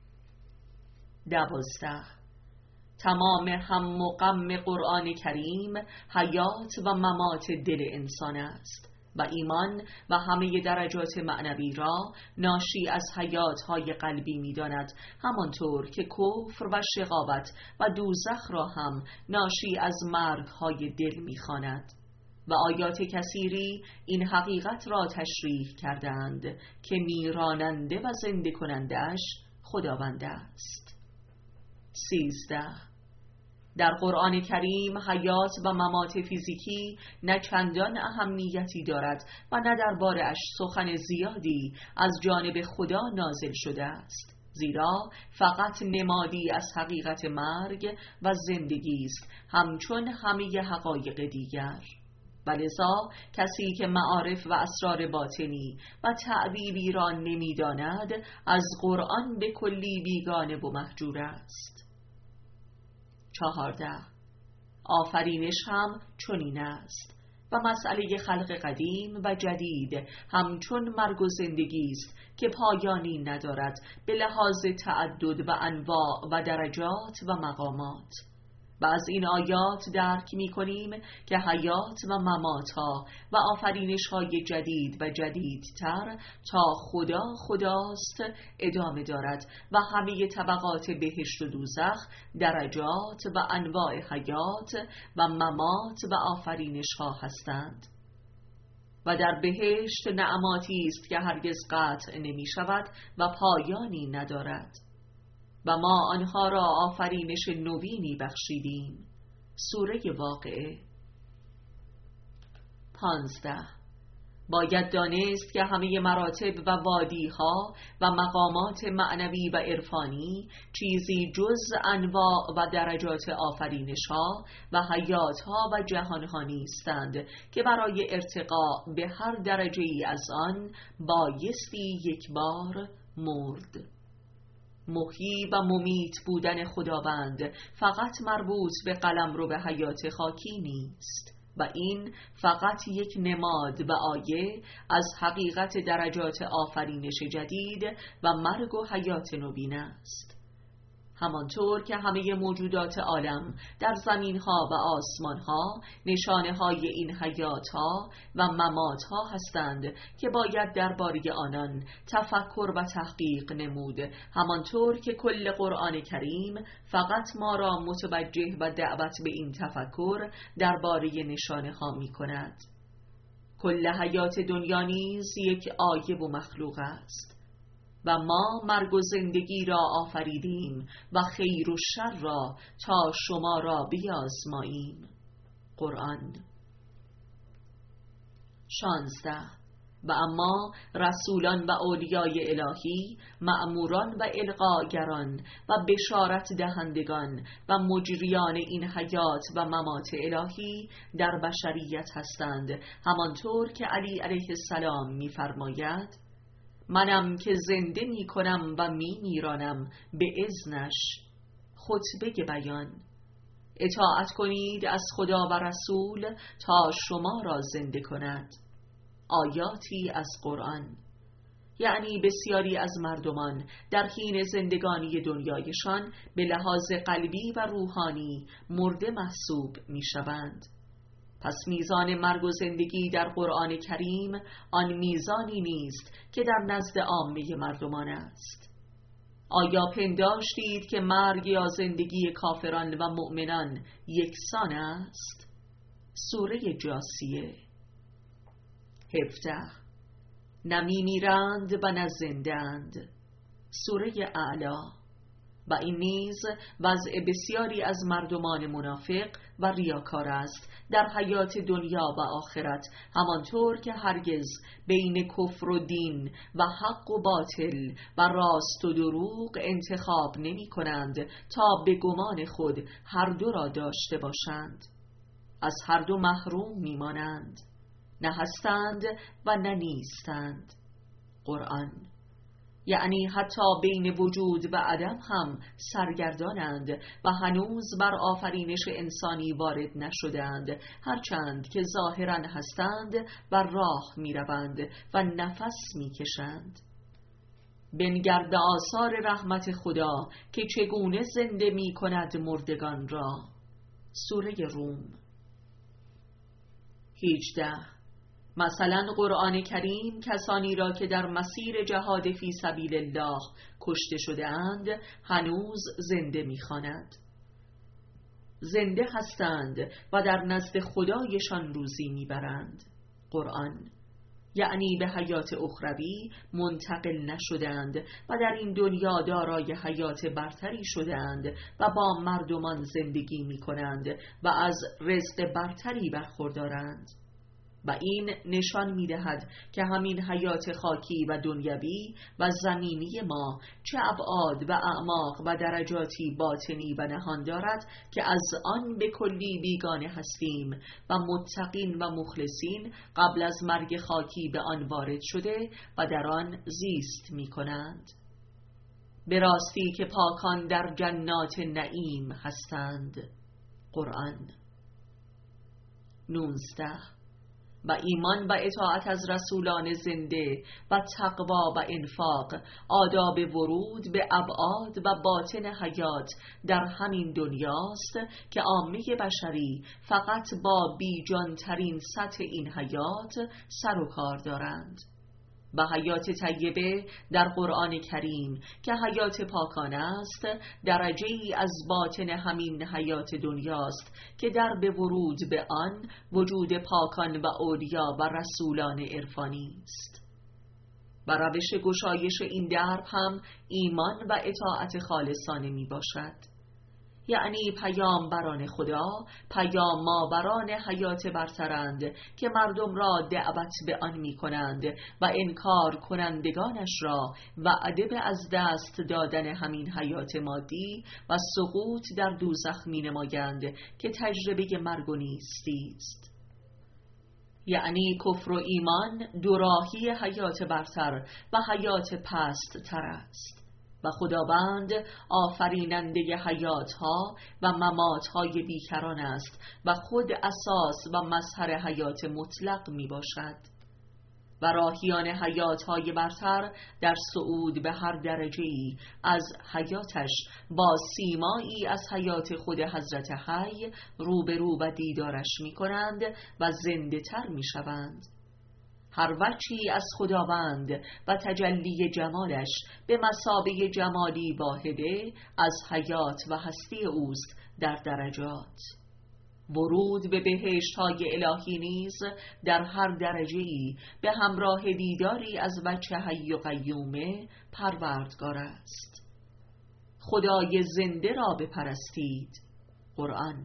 دوازده. تمام هم و غم قرآن کریم حیات و ممات دل انسان است و ایمان و همه درجات معنوی را ناشی از حیاتهای قلبی می داند، همانطور که کفر و شقاوت و دوزخ را هم ناشی از مرگهای دل می خواند. و آیات کثیری این حقیقت را تشریح کردند که میراننده و زنده کنندش خداوند است. سیزده. در قرآن کریم حیات و ممات فیزیکی نه چندان اهمیتی دارد و نه درباره‌اش سخن زیادی از جانب خدا نازل شده است، زیرا فقط نمادی از حقیقت مرگ و زندگی است، همچون همه حقایق دیگر. ولذا کسی که معارف و اسرار باطنی و تعبیری را نمی‌داند از قرآن به کلی بیگانه و مهجور است. چهارده. آفرینش هم چنین است و مسئله خلق قدیم و جدید همچون مرگ و زندگی است که پایانی ندارد به لحاظ تعدد و انواع و درجات و مقامات. و از این آیات درک می کنیم که حیات و ممات ها و آفرینش های جدید و جدیدتر تا خدا خداست ادامه دارد و همه طبقات بهشت و دوزخ درجات و انواع حیات و ممات و آفرینش ها هستند. و در بهشت نعماتی است که هرگز قطع نمی شود و پایانی ندارد و ما آنها را آفرینش نوینی بخشیدیم. سوره واقعه. پانزده. باید دانست که همه مراتب و وادیها و مقامات معنوی و عرفانی چیزی جز انواع و درجات آفرینشها و حیاتها و جهانها نیستند که برای ارتقاء به هر درجه ای از آن بایستی یک بار مرد. محیی و ممیت بودن خداوند فقط مربوط به قلمرو به حیات خاکی نیست و این فقط یک نماد و آیه از حقیقت درجات آفرینش جدید و مرگ و حیات نوین است. همانطور که همه موجودات عالم در زمینها و آسمانها نشانه های این حیاتها و مماتها هستند که باید درباره آنان تفکر و تحقیق نمود، همانطور که کل قرآن کریم فقط ما را متوجه و دعوت به این تفکر درباره نشانه ها می کند. کل حیات دنیا نیز یک آیه و مخلوق است و ما مرگ و زندگی را آفریدیم و خیر و شر را تا شما را بیازماییم. قرآن. شانزده. و اما رسولان و اولیای الهی، مأموران و القاگران و بشارت دهندگان و مجریان این حیات و ممات الهی در بشریت هستند، همانطور که علی علیه السلام می‌فرماید: منم که زنده می کنم و می میرانم به اذنش. خطبه بیان. اطاعت کنید از خدا و رسول تا شما را زنده کند. آیاتی از قرآن. یعنی بسیاری از مردمان در حین زندگانی دنیایشان به لحاظ قلبی و روحانی مرده محسوب می شوند. پس میزان مرگ و زندگی در قرآن کریم آن میزانی نیست که در نزد عامه مردمان است. آیا پنداشتید که مرگ یا زندگی کافران و مؤمنان یکسان است؟ سوره جاثیه. هفده. نه میمیرند و نه زندند. سوره اعلی. و این نیز وضع بسیاری از مردمان منافق و ریاکار است در حیات دنیا و آخرت، همانطور که هرگز بین کفر و دین و حق و باطل و راست و دروغ انتخاب نمی کنند تا به گمان خود هر دو را داشته باشند. از هر دو محروم می مانند، نه هستند و نه نیستند. قرآن. یعنی حتی بین وجود و عدم هم سرگردانند و هنوز بر آفرینش انسانی وارد نشدند، هرچند که ظاهراً هستند و راه می روند و نفس می کشند. بنگر به آثار رحمت خدا که چگونه زنده می کند مردگان را. سوره روم. هجده. مثلا قرآن کریم کسانی را که در مسیر جهاد فی سبیل الله کشته شده اند هنوز زنده می‌خواند. زنده هستند و در نزد خدایشان روزی میبرند. قرآن. یعنی به حیات اخروی منتقل نشدند و در این دنیا دارای حیات برتری شدند و با مردمان زندگی می‌کنند و از رزق برتری برخوردارند. و این نشان می‌دهد که همین حیات خاکی و دنیوی و زمینی ما چه ابعاد و اعماق و درجاتی باطنی و نهان دارد که از آن به کلی بیگانه هستیم و متقین و مخلصین قبل از مرگ خاکی به آن وارد شده و در آن زیست می‌کنند. به راستی که پاکان در جنات نعیم هستند. قرآن. نوزده. و ایمان و اطاعت از رسولان زنده و تقوا و انفاق آداب ورود به ابعاد و باطن حیات در همین دنیاست که عامه بشری فقط با بیجان ترین سطح این حیات سر و کار دارند. و حیات طیبه در قرآن کریم که حیات پاکانه است درجه ای از باطن همین حیات دنیاست که در به ورود به آن وجود پاکان و اولیا و رسولان عرفانی است. و روش گشایش این درب هم ایمان و اطاعت خالصانه می باشد. یعنی پیامبران خدا پیام‌آوران حیات برترند که مردم را دعوت به آن می کنند و انکار کنندگانش را وعده به از دست دادن همین حیات مادی و سقوط در دوزخ می نمایند که تجربه مرگ و نیستی است. یعنی کفر و ایمان دوراهی حیات برتر و حیات پست تر است. و خداوند آفریننده حیاتها و مماتهای بیکران است و خود اساس و مظهر حیات مطلق می باشد. و راهیان حیاتهای برتر در صعود به هر درجه‌ای از حیاتش با سیمایی از حیات خود حضرت حی روبرو و دیدارش می کنند و زنده تر می شوند. هر وجهی از خداوند و تجلی جمالش به مثابه جمالی واحده از حیات و هستی اوست در درجات. ورود به بهشت‌های الهی نیز در هر درجه‌ای به همراه دیداری از وجه حی و قیوم پروردگار است. خدای زنده را بپرستید. قرآن.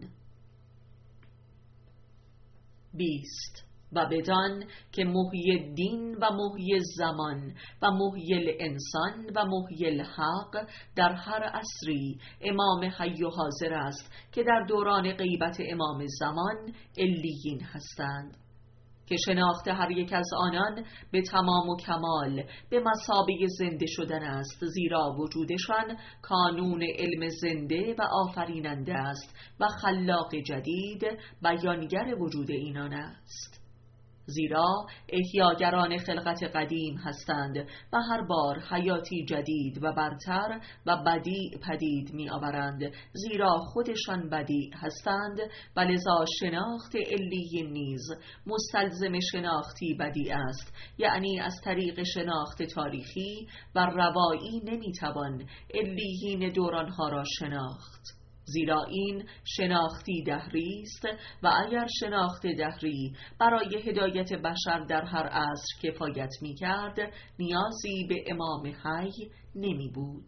بیست. و بدان که محیی الدین و محیی الزمان و محیی الانسان و محیی الحق در هر عصری امام حی و حاضر است که در دوران غیبت امام زمان علیین هستند، که شناخت هر یک از آنان به تمام و کمال به مثابه زنده شدن است، زیرا وجودشان کانون علم زنده و آفریننده است و خلاق جدید بیانگر وجود اینان است. زیرا احیاگران خلقت قدیم هستند و هر بار حیاتی جدید و برتر و بدیع پدید می آورند، زیرا خودشان بدیع هستند و لذا شناخت علیین نیز مستلزم شناختی بدیع است. یعنی از طریق شناخت تاریخی و روایی نمی توان علیین دورانها را شناخت. زیرا این شناختی دهری است و اگر شناخت دهری برای هدایت بشر در هر عصر کفایت می کرد، نیازی به امام حی نمی بود.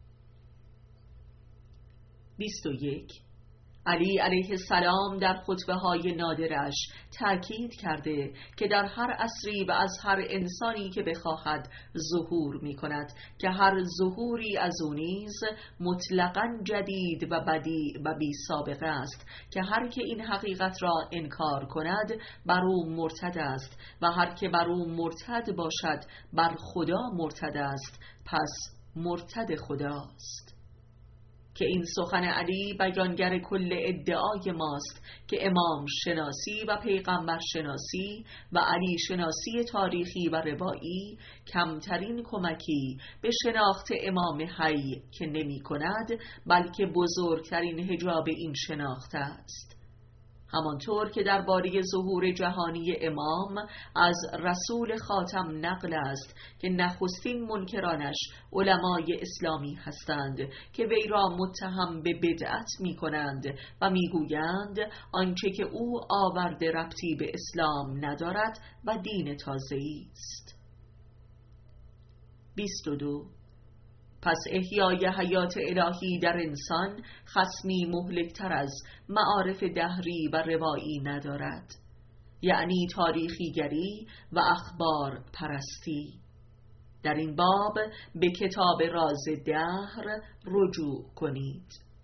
بیست و یک. علی علیه السلام در خطبه‌های نادرش تأکید کرده که در هر عصری و از هر انسانی که بخواهد ظهور می کند که هر ظهوری از او نیز مطلقاً جدید و بدیع و بی سابقه است، که هر که این حقیقت را انکار کند بر او مرتد است و هر که بر او مرتد باشد بر خدا مرتد است، پس مرتد خداست. که این سخن علی بیانگر کل ادعای ماست که امام شناسی و پیغمبر شناسی و علی شناسی تاریخی و روایی کمترین کمکی به شناخت امام حی که نمی کند، بلکه بزرگترین حجاب این شناخت است. همانطور که درباره ظهور جهانی امام از رسول خاتم نقل است که نخستین منکرانش علمای اسلامی هستند که وی را متهم به بدعت می کنند و می گویند آنچه که او آورده ربطی به اسلام ندارد و دین تازه‌ای است. بیست و دو. پس احیای حیات الهی در انسان خصمی مهلکتر از معارف دهری و روایی ندارد، یعنی تاریخیگری و اخبار پرستی. در این باب به کتاب راز دهر رجوع کنید.